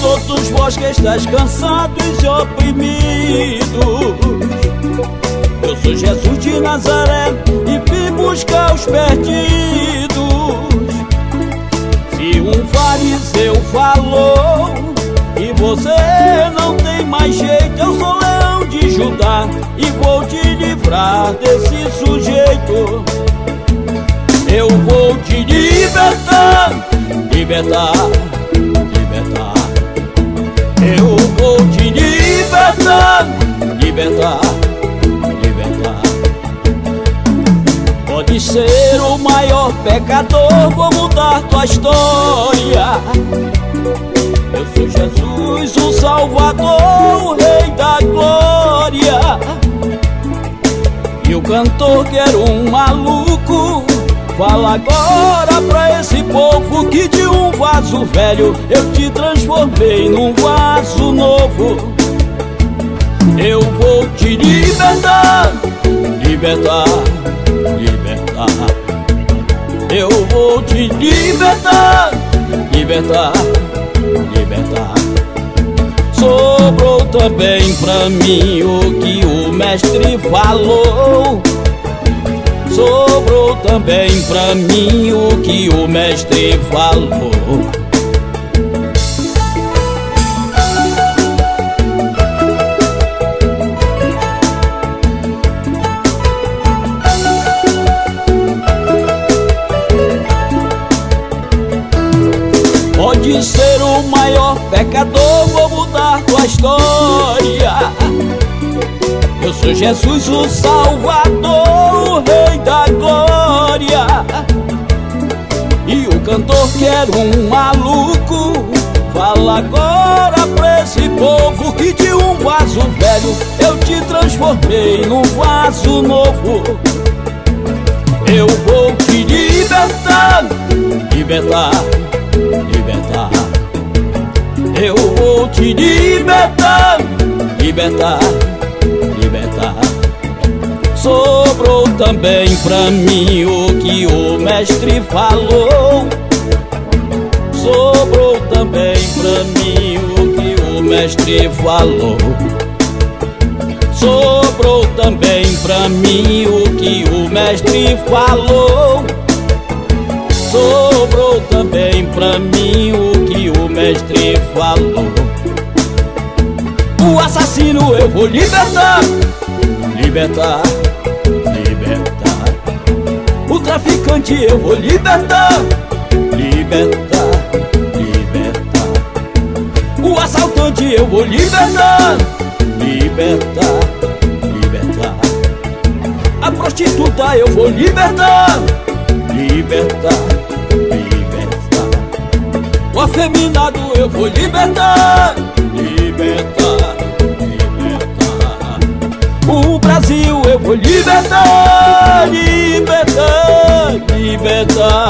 outros vós que estáis cansados e oprimidos. Eu sou Jesus de Nazaré e vim buscar os perdidos. Se um fariseu falou e você não tem mais jeito, eu sou Leão de Judá e vou te livrar desse sujeito. Eu vou te libertar, libertar, libertar. Eu vou te libertar, libertar, libertar. Pode ser o maior pecador, vou mudar tua história. Eu sou Jesus, o Salvador, o Rei da Glória. E o cantor que era um maluco fala agora pra esse povo que de um vaso velho eu te transformei num vaso novo. Eu vou te libertar, libertar, libertar. Eu vou te libertar, libertar, libertar. Sobrou também pra mim o que o mestre falou. Sobrou também pra mim o que o mestre falou. Pode ser o maior pecador, vou mudar tua história. Eu sou Jesus, o Salvador, o Rei da Glória. E o cantor que era um maluco fala agora pra esse povo que de um vaso velho eu te transformei num vaso novo. Eu vou te libertar, libertar, libertar. Eu vou te libertar, libertar, libertar. Sobrou também pra mim o que o mestre falou. Sobrou também pra mim o que o mestre falou. Sobrou também pra mim o que o mestre falou. Sobrou também pra mim o que o mestre falou. O assassino eu vou libertar, libertar, libertar. O traficante eu vou libertar, libertar, libertar. O assaltante eu vou libertar, libertar, libertar. A prostituta eu vou libertar, libertar, libertar. O afeminado eu vou libertar, libertar, libertar. O Brasil eu vou libertar, libertar, libertar.